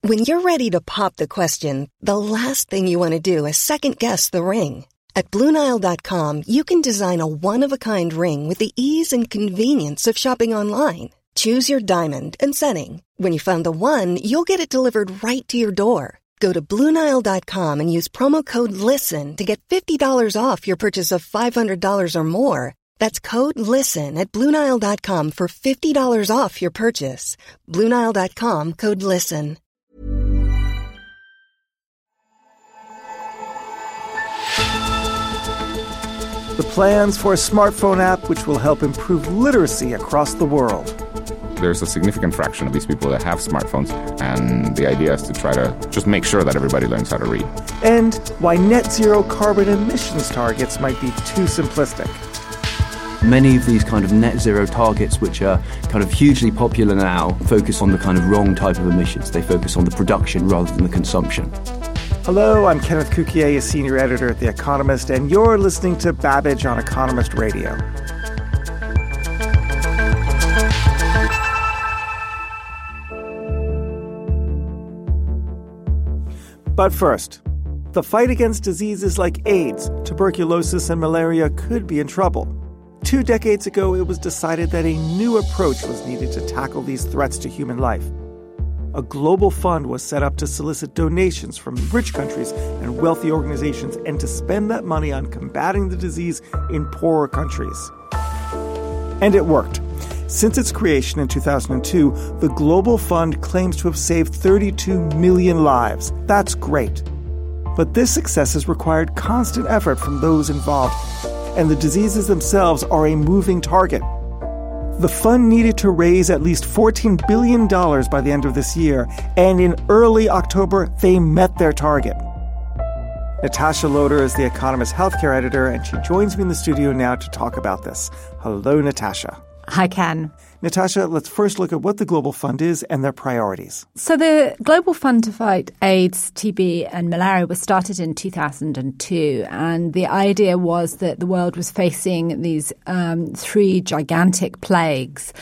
When you're ready to pop the question, the last thing you want to do is second-guess the ring. At BlueNile.com, you can design a one-of-a-kind ring with the ease and convenience of shopping online. Choose your diamond and setting. When you find the one, you'll get it delivered right to your door. Go to BlueNile.com and use promo code LISTEN to get $50 off your purchase of $500 or more. That's code LISTEN at BlueNile.com for $50 off your purchase. BlueNile.com, code LISTEN. The plans for a smartphone app which will help improve literacy across the world. There's a significant fraction of these people that have smartphones, and the idea is to try to just make sure that everybody learns how to read. And why net zero carbon emissions targets might be too simplistic. Many of these kind of net zero targets, which are kind of hugely popular now, focus on the kind of wrong type of emissions. They focus on the production rather than the consumption. Hello, I'm Kenneth Cukier, a senior editor at The Economist, and you're listening to Babbage on Economist Radio. But first, the fight against diseases like AIDS, tuberculosis, and malaria could be in trouble. 2 decades ago, it was decided that a new approach was needed to tackle these threats to human life. A global fund was set up to solicit donations from rich countries and wealthy organizations and to spend that money on combating the disease in poorer countries. And it worked. Since its creation in 2002, the Global Fund claims to have saved 32 million lives. That's great. But this success has required constant effort from those involved, and the diseases themselves are a moving target. The fund needed to raise at least $14 billion by the end of this year, and in early October, they met their target. Natasha Loder is The Economist healthcare editor, and she joins me in the studio now to talk about this. Hello, Natasha. Hi, Ken. Natasha, let's first look at what the Global Fund is and their priorities. So the Global Fund to fight AIDS, TB and malaria was started in 2002. And the idea was that the world was facing these 3 gigantic plagues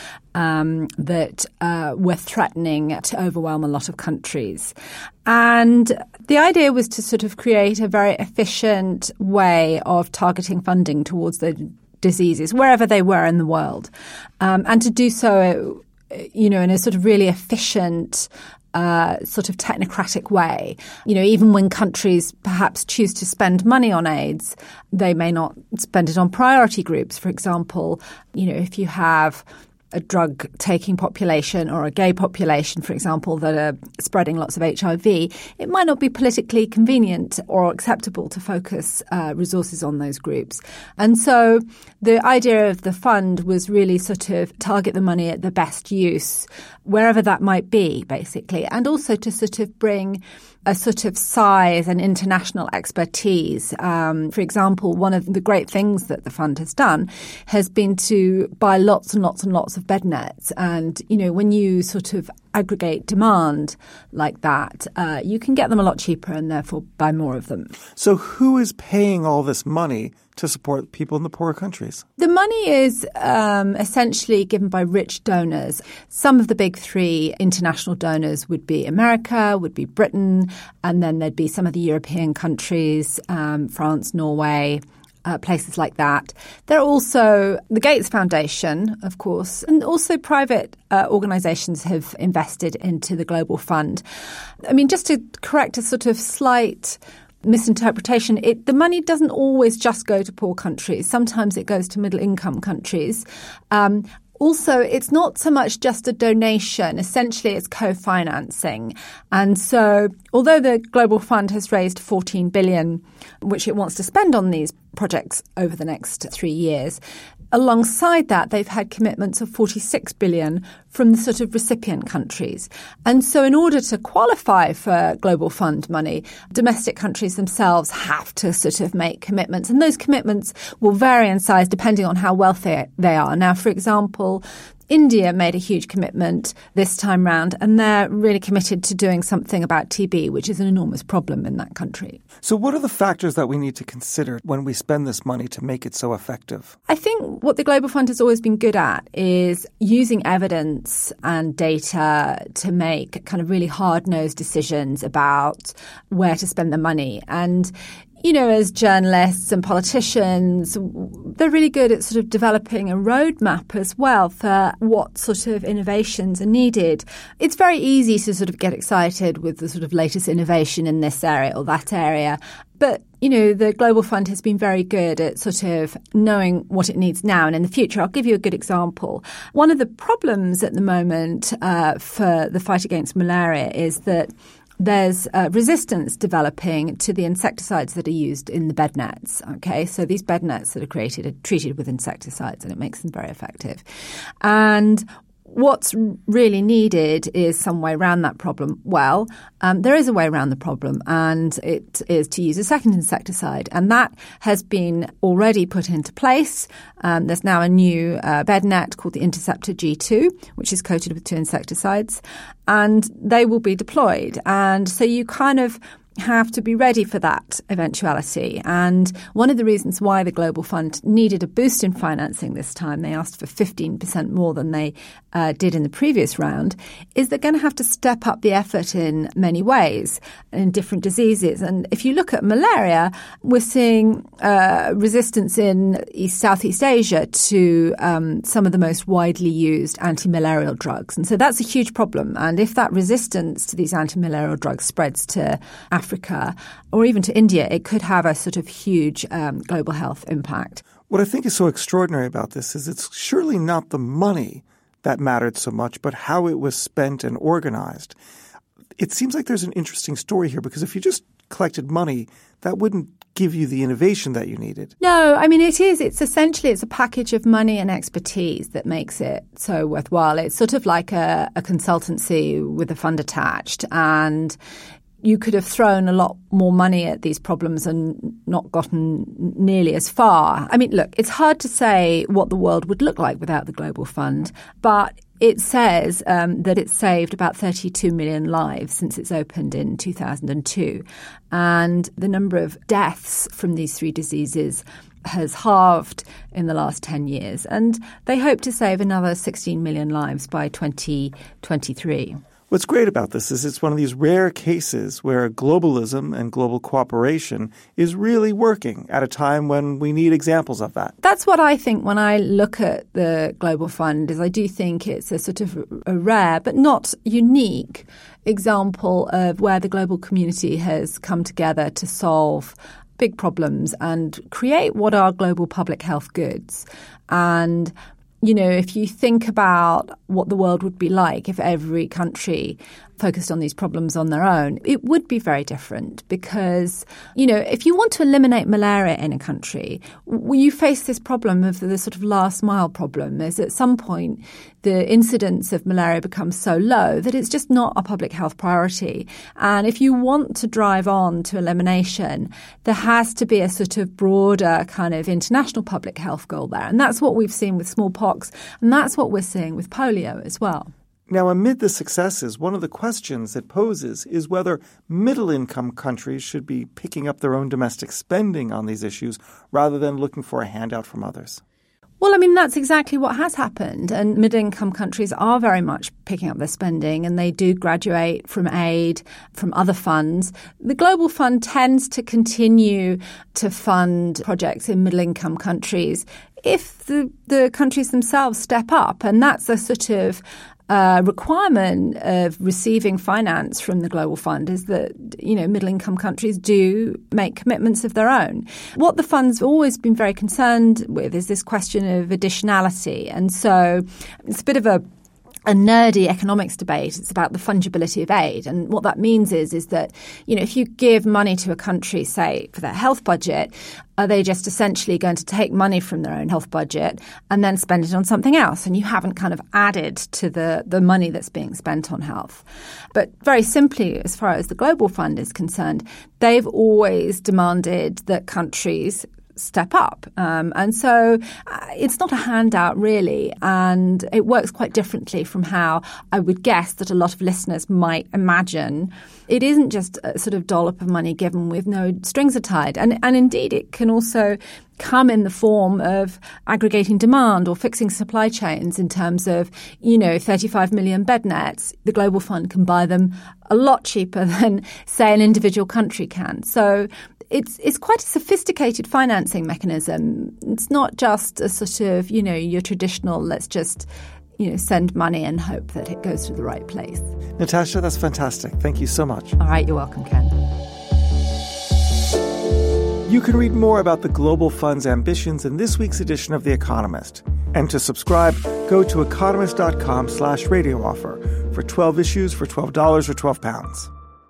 that were threatening to overwhelm a lot of countries. And the idea was to sort of create a very efficient way of targeting funding towards the diseases, wherever they were in the world, and to do so, in a sort of really efficient, sort of technocratic way. Even when countries perhaps choose to spend money on AIDS, they may not spend it on priority groups. For example, if you have a drug-taking population or a gay population, for example, that are spreading lots of HIV, it might not be politically convenient or acceptable to focus resources on those groups. And so the idea of the fund was really sort of target the money at the best use, wherever that might be, basically, and also to sort of bring a sort of size and international expertise. For example, one of the great things that the fund has done has been to buy lots and lots and lots of bed nets. And, when you sort of aggregate demand like that, you can get them a lot cheaper and therefore buy more of them. So who is paying all this money to support people in the poorer countries? The money is essentially given by rich donors. Some of the big 3 international donors would be America, would be Britain, and then there'd be some of the European countries, France, Norway, places like that. There are also the Gates Foundation, of course, and also private organizations have invested into the Global Fund. I mean, just to correct a sort of slight misinterpretation, the money doesn't always just go to poor countries. Sometimes it goes to middle-income countries. Also, it's not so much just a donation. Essentially, it's co-financing. And so, although the Global Fund has raised $14 billion, which it wants to spend on these projects over the next 3 years, alongside that, they've had commitments of $46 billion from the sort of recipient countries. And so in order to qualify for Global Fund money, domestic countries themselves have to sort of make commitments. And those commitments will vary in size depending on how wealthy they are. Now, for example, India made a huge commitment this time round, and they're really committed to doing something about TB, which is an enormous problem in that country. So what are the factors that we need to consider when we spend this money to make it so effective? I think what the Global Fund has always been good at is using evidence and data to make kind of really hard-nosed decisions about where to spend the money. And as journalists and politicians, they're really good at sort of developing a roadmap as well for what sort of innovations are needed. It's very easy to sort of get excited with the sort of latest innovation in this area or that area. But, the Global Fund has been very good at sort of knowing what it needs now and in the future. I'll give you a good example. One of the problems at the moment for the fight against malaria is that there's resistance developing to the insecticides that are used in the bed nets. Okay, so these bed nets that are created are treated with insecticides, and it makes them very effective. And what's really needed is some way around that problem. Well, there is a way around the problem, and it is to use a second insecticide. And that has been already put into place. There's now a new bed net called the Interceptor G2, which is coated with 2 insecticides, and they will be deployed. And so you kind of have to be ready for that eventuality. And one of the reasons why the Global Fund needed a boost in financing this time, they asked for 15% more than they did in the previous round, is they're going to have to step up the effort in many ways in different diseases. And if you look at malaria, we're seeing resistance in Southeast Asia to some of the most widely used anti-malarial drugs. And so that's a huge problem. And if that resistance to these anti-malarial drugs spreads to Africa or even to India, it could have a sort of huge global health impact. What I think is so extraordinary about this is it's surely not the money that mattered so much, but how it was spent and organized. It seems like there's an interesting story here, because if you just collected money, that wouldn't give you the innovation that you needed. No, I mean, it is. It's a package of money and expertise that makes it so worthwhile. It's sort of like a consultancy with a fund attached, and you could have thrown a lot more money at these problems and not gotten nearly as far. I mean, look, it's hard to say what the world would look like without the Global Fund, but it says that it's saved about 32 million lives since it's opened in 2002. And the number of deaths from these 3 diseases has halved in the last 10 years. And they hope to save another 16 million lives by 2023. What's great about this is it's one of these rare cases where globalism and global cooperation is really working at a time when we need examples of that. That's what I think when I look at the Global Fund, is I do think it's a sort of a rare but not unique example of where the global community has come together to solve big problems and create what are global public health goods. And if you think about what the world would be like if every country focused on these problems on their own, it would be very different because, if you want to eliminate malaria in a country, you face this problem of the sort of last mile problem. Is at some point the incidence of malaria becomes so low that it's just not a public health priority. And if you want to drive on to elimination, there has to be a sort of broader kind of international public health goal there. And that's what we've seen with smallpox, and that's what we're seeing with polio as well. Now, amid the successes, one of the questions it poses is whether middle-income countries should be picking up their own domestic spending on these issues rather than looking for a handout from others. Well, I mean, that's exactly what has happened. And middle-income countries are very much picking up their spending, and they do graduate from aid from other funds. The Global Fund tends to continue to fund projects in middle-income countries if the countries themselves step up. And that's a sort of requirement of receiving finance from the Global Fund, is that, middle-income countries do make commitments of their own. What the fund's always been very concerned with is this question of additionality. And so it's a bit of a nerdy economics debate. It's about the fungibility of aid. And what that means is that, if you give money to a country, say, for their health budget, are they just essentially going to take money from their own health budget and then spend it on something else? And you haven't kind of added to the money that's being spent on health. But very simply, as far as the Global Fund is concerned, they've always demanded that countries step up. And so it's not a handout, really, and it works quite differently from how I would guess that a lot of listeners might imagine. It isn't just a sort of dollop of money given with no strings attached. And indeed, it can also come in the form of aggregating demand or fixing supply chains in terms of, 35 million bed nets. The Global Fund can buy them a lot cheaper than, say, an individual country can. So it's quite a sophisticated financing mechanism. It's not just a sort of, your traditional, let's just send money and hope that it goes to the right place. Natasha, that's fantastic. Thank you so much. All right, you're welcome, Ken. You can read more about the Global Fund's ambitions in this week's edition of The Economist. And to subscribe, go to economist.com/radio offer for 12 issues for $12 or £12.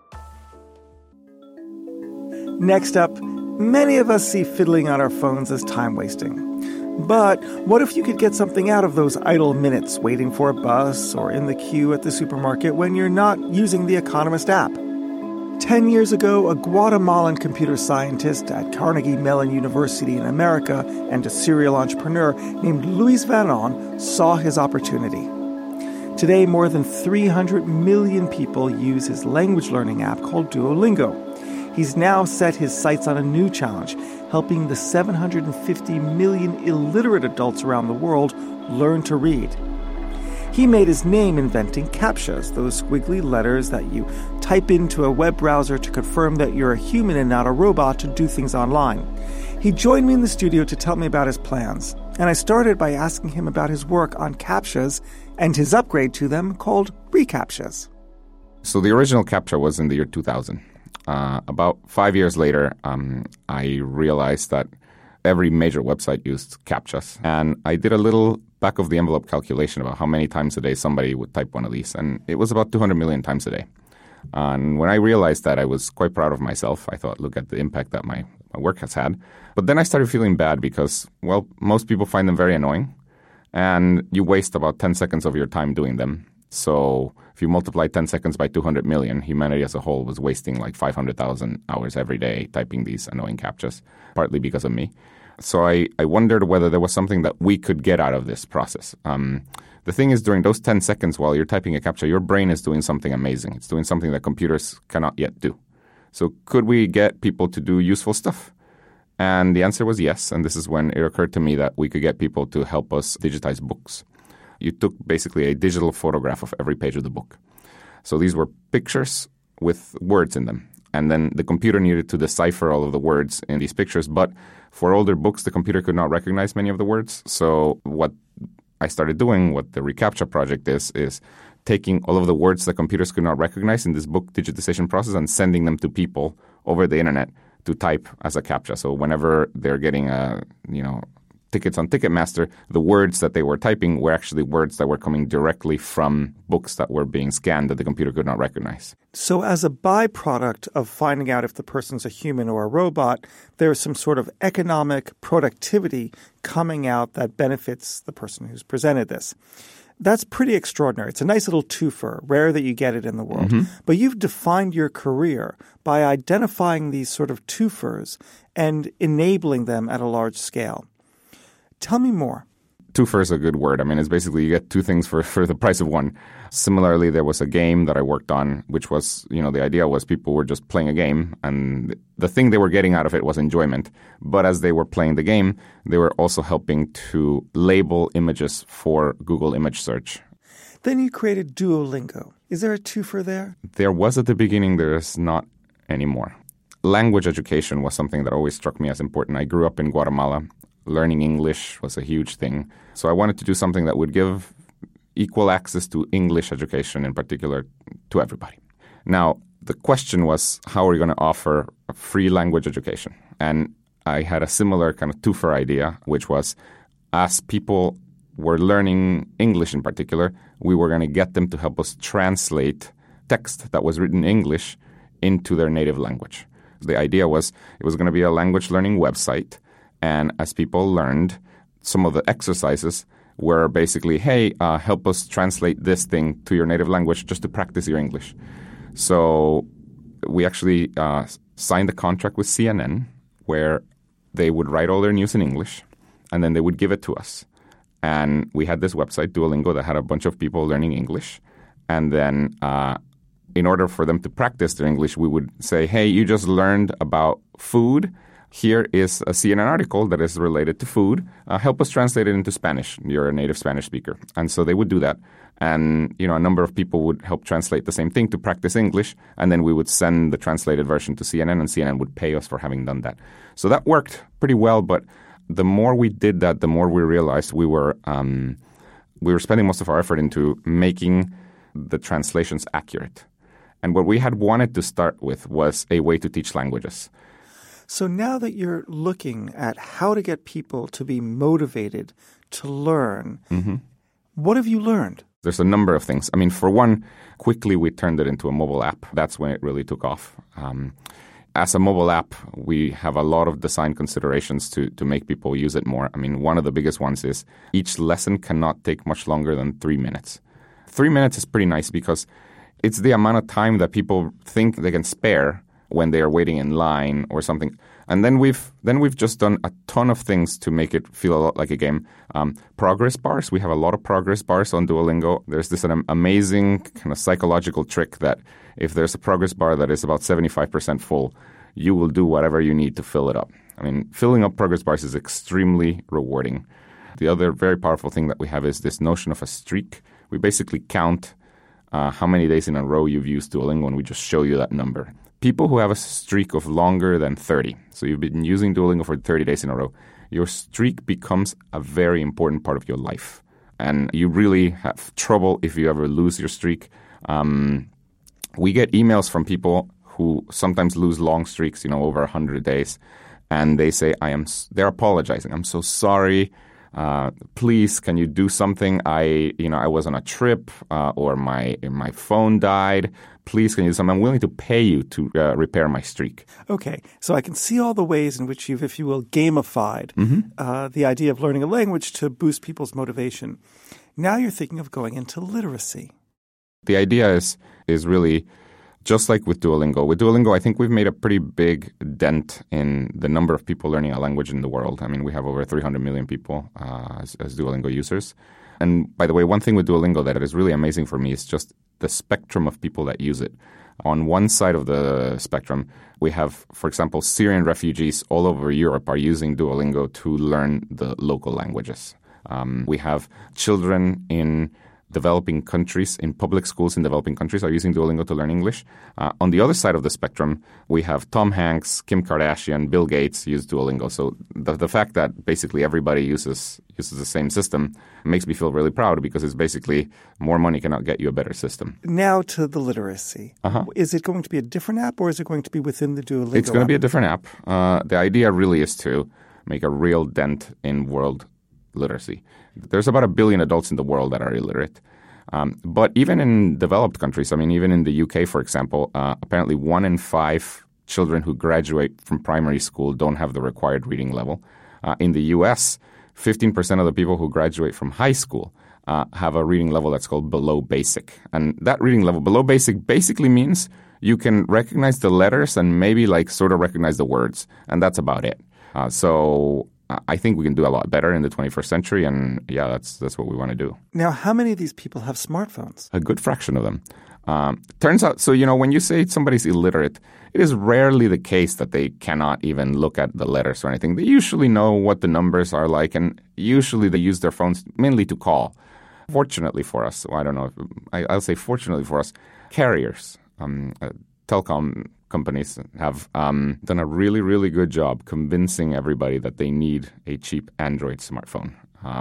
Next up, many of us see fiddling on our phones as time wasting. But what if you could get something out of those idle minutes waiting for a bus or in the queue at the supermarket when you're not using the Economist app? 10 years ago, a Guatemalan computer scientist at Carnegie Mellon University in America and a serial entrepreneur named Luis Varon saw his opportunity. Today, more than 300 million people use his language learning app called Duolingo. He's now set his sights on a new challenge, helping the 750 million illiterate adults around the world learn to read. He made his name inventing CAPTCHAs, those squiggly letters that you type into a web browser to confirm that you're a human and not a robot to do things online. He joined me in the studio to tell me about his plans, and I started by asking him about his work on CAPTCHAs and his upgrade to them called reCAPTCHAs. So the original CAPTCHA was in the year 2000. About 5 years later, I realized that every major website used CAPTCHAs. And I did a little back-of-the-envelope calculation about how many times a day somebody would type one of these. And it was about 200 million times a day. And when I realized that, I was quite proud of myself. I thought, look at the impact that my work has had. But then I started feeling bad because, well, most people find them very annoying. And you waste about 10 seconds of your time doing them. So if you multiply 10 seconds by 200 million, humanity as a whole was wasting like 500,000 hours every day typing these annoying CAPTCHAs, partly because of me. So I wondered whether there was something that we could get out of this process. The thing is, during those 10 seconds while you're typing a CAPTCHA, your brain is doing something amazing. It's doing something that computers cannot yet do. So could we get people to do useful stuff? And the answer was yes. And this is when it occurred to me that we could get people to help us digitize books. You took basically a digital photograph of every page of the book. So these were pictures with words in them. And then the computer needed to decipher all of the words in these pictures. But for older books, the computer could not recognize many of the words. So what I started doing, what the reCAPTCHA project is taking all of the words that computers could not recognize in this book digitization process and sending them to people over the internet to type as a CAPTCHA. So whenever they're getting tickets on Ticketmaster, the words that they were typing were actually words that were coming directly from books that were being scanned that the computer could not recognize. So as a byproduct of finding out if the person's a human or a robot, there's some sort of economic productivity coming out that benefits the person who's presented this. That's pretty extraordinary. It's a nice little twofer, rare that you get it in the world. Mm-hmm. But you've defined your career by identifying these sort of twofers and enabling them at a large scale. Tell me more. Twofer is a good word. I mean, it's basically you get two things for the price of one. Similarly, there was a game that I worked on, which was, the idea was people were just playing a game, and the thing they were getting out of it was enjoyment. But as they were playing the game, they were also helping to label images for Google image search. Then you created Duolingo. Is there a twofer there? There was at the beginning. There is not anymore. Language education was something that always struck me as important. I grew up in Guatemala. Learning English was a huge thing. So I wanted to do something that would give equal access to English education in particular to everybody. Now, the question was, how are we going to offer a free language education? And I had a similar kind of twofer idea, which was as people were learning English in particular, we were going to get them to help us translate text that was written in English into their native language. The idea was it was going to be a language learning website. And as people learned, some of the exercises were basically, hey, help us translate this thing to your native language just to practice your English. So we actually signed a contract with CNN where they would write all their news in English, and then they would give it to us. And we had this website, Duolingo, that had a bunch of people learning English. And then in order for them to practice their English, we would say, hey, you just learned about food. Here is a CNN article that is related to food. Help us translate it into Spanish. You're a native Spanish speaker. And so they would do that. And, a number of people would help translate the same thing to practice English. And then we would send the translated version to CNN, and CNN would pay us for having done that. So that worked pretty well. But the more we did that, the more we realized we were spending most of our effort into making the translations accurate. And what we had wanted to start with was a way to teach languages. So now that you're looking at how to get people to be motivated to learn, what have you learned? There's a number of things. I mean, for one, quickly we turned it into a mobile app. That's when it really took off. As a mobile app, we have a lot of design considerations to make people use it more. I mean, one of the biggest ones is each lesson cannot take much longer than 3 minutes. 3 minutes is pretty nice because it's the amount of time that people think they can spare when they are waiting in line or something. And then we've just done a ton of things to make it feel a lot like a game. Progress bars. We have a lot of progress bars on Duolingo. There's this amazing kind of psychological trick that if there's a progress bar that is about 75% full, you will do whatever you need to fill it up. I mean, filling up progress bars is extremely rewarding. The other very powerful thing that we have is this notion of a streak. We basically count how many days in a row you've used Duolingo, and we just show you that number. People who have a streak of longer than 30, so you've been using Duolingo for 30 days in a row, your streak becomes a very important part of your life. And you really have trouble if you ever lose your streak. We get emails from people who sometimes lose long streaks, over 100 days. And they say, they're apologizing. I'm so sorry. Please, can you do something? I was on a trip or my phone died. Please, can you do something? I'm willing to pay you to repair my streak. Okay, so I can see all the ways in which you've, if you will, gamified the idea of learning a language to boost people's motivation. Now you're thinking of going into literacy. The idea is really just like with Duolingo. With Duolingo, I think we've made a pretty big dent in the number of people learning a language in the world. I mean, we have over 300 million people as Duolingo users. And by the way, one thing with Duolingo that is really amazing for me is just the spectrum of people that use it. On one side of the spectrum, we have, for example, Syrian refugees all over Europe are using Duolingo to learn the local languages. We have children in developing countries, in public schools in developing countries are using Duolingo to learn English. On the other side of the spectrum, we have Tom Hanks, Kim Kardashian, Bill Gates use Duolingo. So the fact that basically everybody uses the same system makes me feel really proud because it's basically more money cannot get you a better system. Now to the literacy. Is it going to be a different app or is it going to be within the Duolingo It's going to app? be a different app. The idea really is to make a real dent in world literacy. There's about 1 billion adults in the world that are illiterate. But even in developed countries, I mean, even in the UK, for example, apparently 1 in 5 children who graduate from primary school don't have the required reading level. In the US, 15% of the people who graduate from high school have a reading level that's called below basic. And that reading level, below basic, basically means you can recognize the letters and maybe sort of recognize the words. And that's about it. So I think we can do a lot better in the 21st century, and yeah, that's what we want to do. Now, how many of these people have smartphones? A good fraction of them. Turns out, so, when you say somebody's illiterate, it is rarely the case that they cannot even look at the letters or anything. They usually know what the numbers are like, and usually they use their phones mainly to call. Fortunately for us, I don't know, I'll say fortunately for us, carriers, telecom companies have done a really, really good job convincing everybody that they need a cheap Android smartphone.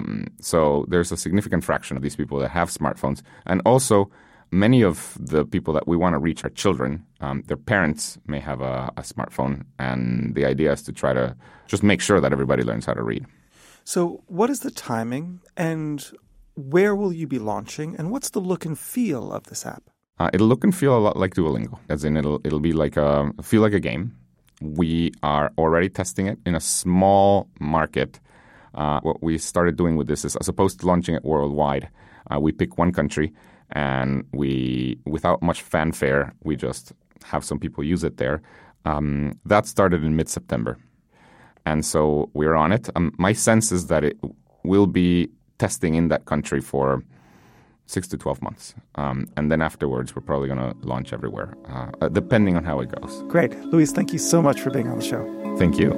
So there's a significant fraction of these people that have smartphones. And also, many of the people that we want to reach are children. Their parents may have a smartphone. And the idea is to try to just make sure that everybody learns how to read. So what is the timing and where will you be launching? And what's the look and feel of this app? It'll look and feel a lot like Duolingo, as in it'll be feel like a game. We are already testing it in a small market. What we started doing with this is, as opposed to launching it worldwide, we pick one country and without much fanfare, we just have some people use it there. That started in mid-September. And so we're on it. My sense is that it will be testing in that country for 6 to 12 months. And then afterwards, we're probably going to launch everywhere, depending on how it goes. Great. Luis, thank you so much for being on the show. Thank you.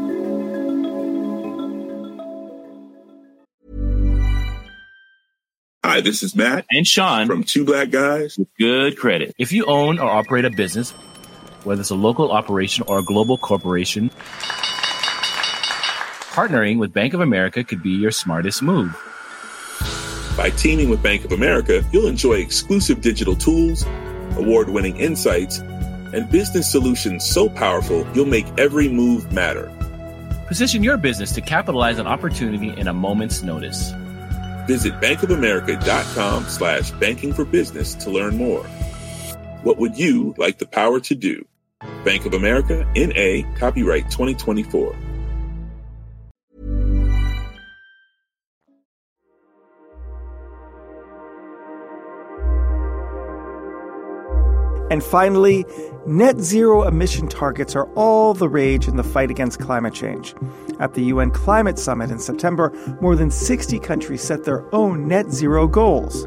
Hi, this is Matt and Sean from Two Black Guys with Good Credit. If you own or operate a business, whether it's a local operation or a global corporation, partnering with Bank of America could be your smartest move. By teaming with Bank of America, you'll enjoy exclusive digital tools, award-winning insights, and business solutions so powerful you'll make every move matter. Position your business to capitalize on opportunity in a moment's notice. Visit bankofamerica.com/bankingforbusiness to learn more. What would you like the power to do? Bank of America, N.A., copyright 2024. And finally, net zero emission targets are all the rage in the fight against climate change. At the UN Climate Summit in September, more than 60 countries set their own net zero goals.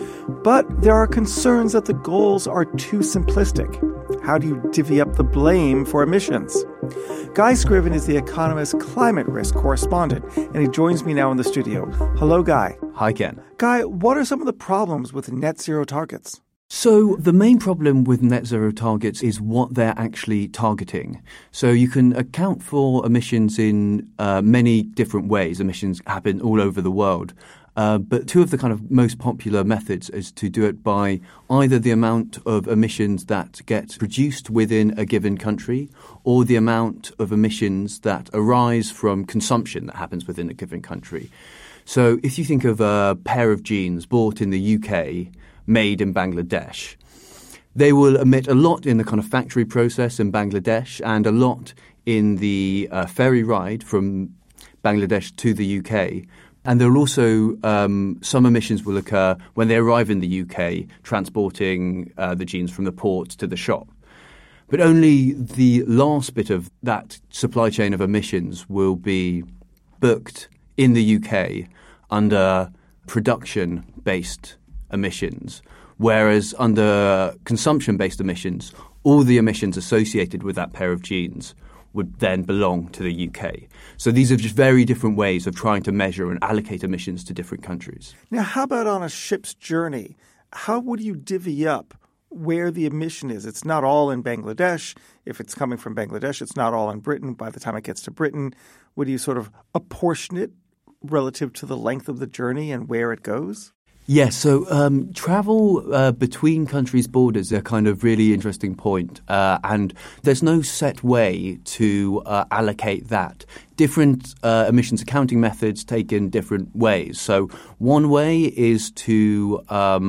But there are concerns that the goals are too simplistic. How do you divvy up the blame for emissions? Guy Scriven is The Economist climate risk correspondent, and he joins me now in the studio. Hello, Guy. Hi, Ken. Guy, what are some of the problems with net zero targets? So the main problem with net zero targets is what they're actually targeting. So you can account for emissions in many different ways. Emissions happen all over the world. But two of the kind of most popular methods is to do it by either the amount of emissions that get produced within a given country or the amount of emissions that arise from consumption that happens within a given country. So if you think of a pair of jeans bought in the UK made in Bangladesh, they will emit a lot in the kind of factory process in Bangladesh and a lot in the ferry ride from Bangladesh to the UK. And there will also some emissions will occur when they arrive in the UK, transporting the jeans from the port to the shop. But only the last bit of that supply chain of emissions will be booked in the UK under production-based emissions, whereas under consumption-based emissions, all the emissions associated with that pair of jeans would then belong to the UK. So these are just very different ways of trying to measure and allocate emissions to different countries. Now, how about on a ship's journey? How would you divvy up where the emission is? It's not all in Bangladesh. If it's coming from Bangladesh, it's not all in Britain. By the time it gets to Britain, would you sort of apportion it relative to the length of the journey and where it goes? Yes, so travel between countries' borders is a kind of really interesting point, and there's no set way to allocate that. Different emissions accounting methods take in different ways. So one way is to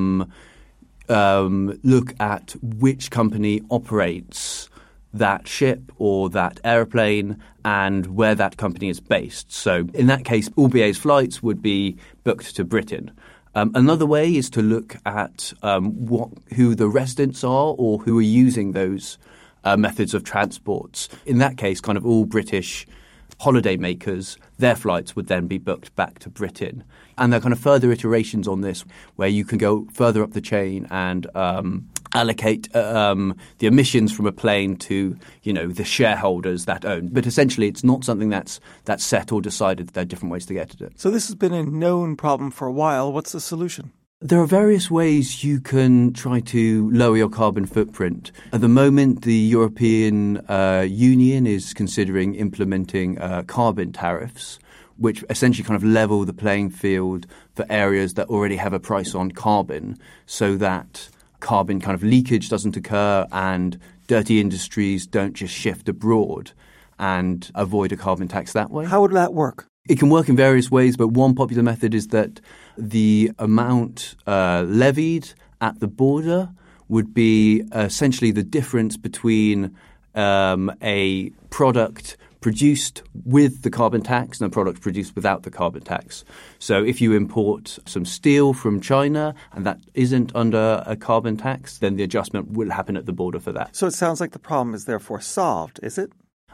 look at which company operates that ship or that aeroplane and where that company is based. So in that case, all BA's flights would be booked to Britain. Another way is to look at who the residents are or who are using those methods of transports. In that case, kind of all British holiday makers, their flights would then be booked back to Britain. And there are kind of further iterations on this where you can go further up the chain and allocate the emissions from a plane to, the shareholders that own. But essentially, it's not something that's set or decided. There are different ways to get at it. So this has been a known problem for a while. What's the solution? There are various ways you can try to lower your carbon footprint. At the moment, the European Union is considering implementing carbon tariffs, which essentially kind of level the playing field for areas that already have a price on carbon so that carbon kind of leakage doesn't occur and dirty industries don't just shift abroad and avoid a carbon tax that way. How would that work? It can work in various ways, but one popular method is that the amount levied at the border would be essentially the difference between a product produced with the carbon tax and a product produced without the carbon tax. So if you import some steel from China and that isn't under a carbon tax, then the adjustment will happen at the border for that. So it sounds like the problem is therefore solved, is it?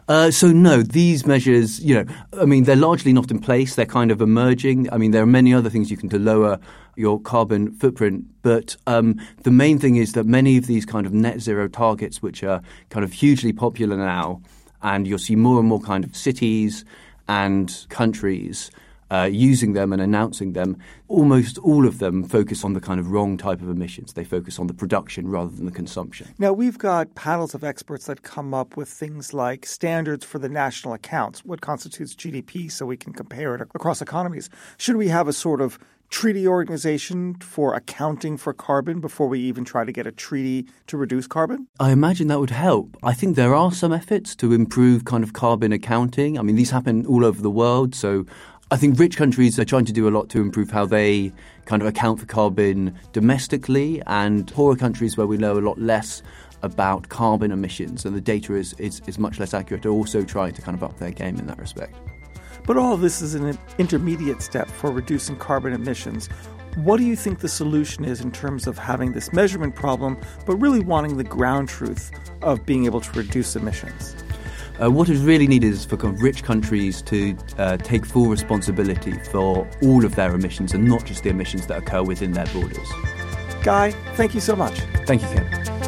So no, these measures, they're largely not in place. They're kind of emerging. There are many other things you can do to lower your carbon footprint. But the main thing is that many of these kind of net zero targets, which are kind of hugely popular now, and you'll see more and more kind of cities and countries using them and announcing them, almost all of them focus on the kind of wrong type of emissions. They focus on the production rather than the consumption. Now, we've got panels of experts that come up with things like standards for the national accounts, what constitutes GDP, so we can compare it across economies. Should we have a sort of treaty organization for accounting for carbon before we even try to get a treaty to reduce carbon? I imagine that would help. I think there are some efforts to improve kind of carbon accounting. These happen all over the world, so I think rich countries are trying to do a lot to improve how they kind of account for carbon domestically, and poorer countries where we know a lot less about carbon emissions and the data is much less accurate are also trying to kind of up their game in that respect. But all of this is an intermediate step for reducing carbon emissions. What do you think the solution is in terms of having this measurement problem, but really wanting the ground truth of being able to reduce emissions? What is really needed is for kind of rich countries to take full responsibility for all of their emissions and not just the emissions that occur within their borders. Guy, thank you so much. Thank you, Ken.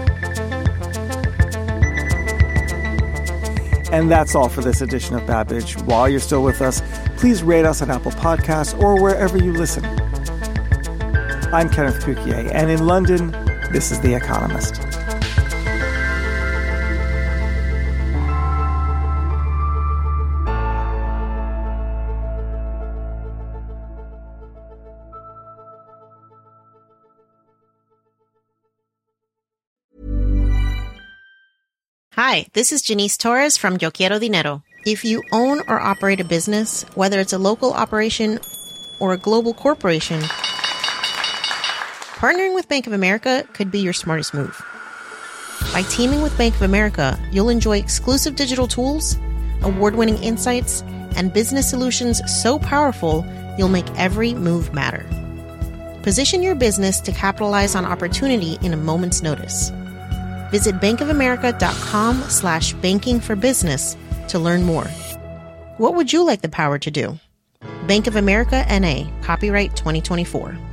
And that's all for this edition of Babbage. While you're still with us, please rate us on Apple Podcasts or wherever you listen. I'm Kenneth Cukier, and in London, this is The Economist. Hi, this is Janice Torres from Yo Quiero Dinero. If you own or operate a business, whether it's a local operation or a global corporation, partnering with Bank of America could be your smartest move. By teaming with Bank of America, you'll enjoy exclusive digital tools, award-winning insights, and business solutions so powerful you'll make every move matter. Position your business to capitalize on opportunity in a moment's notice. Visit bankofamerica.com/bankingforbusiness to learn more. What would you like the power to do? Bank of America, N.A., copyright 2024.